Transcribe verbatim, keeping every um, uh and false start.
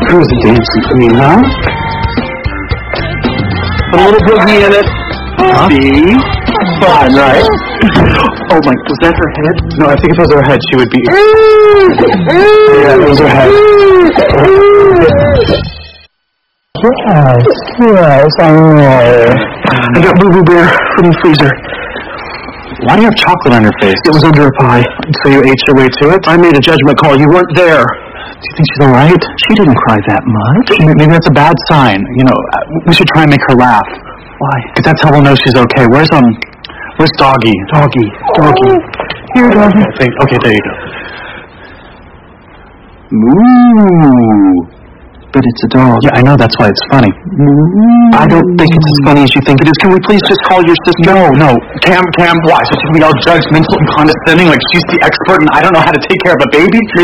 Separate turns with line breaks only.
Who's a dancing queen, huh? Put a little boogie in it. Huh? See? Fun, right? Oh my, was that her head? No, I think if it was her head, she would be... Yeah, it was her head. Yes, yes, I know. I got Boo Boo Bear from the freezer. Why do you have chocolate on your face? It was under a pie. So you ate your way to it? I made a judgment call. You weren't there. Do you think she's all right? She didn't cry that much. Maybe that's a bad sign. You know, we should try and make her laugh. Why? Because that's how we'll know she's okay. Where's, um, where's Doggy? Doggy. Doggy. Here, Doggy. Okay, there you go. Moo. But it's a dog. Yeah, I know, that's why it's funny. Moo. I don't think it's as funny as you think it is. Can we please just call your sister? No, no. Cam, Cam, why? So she can be all judgmental and condescending like she's the expert and I don't know how to take care of a baby?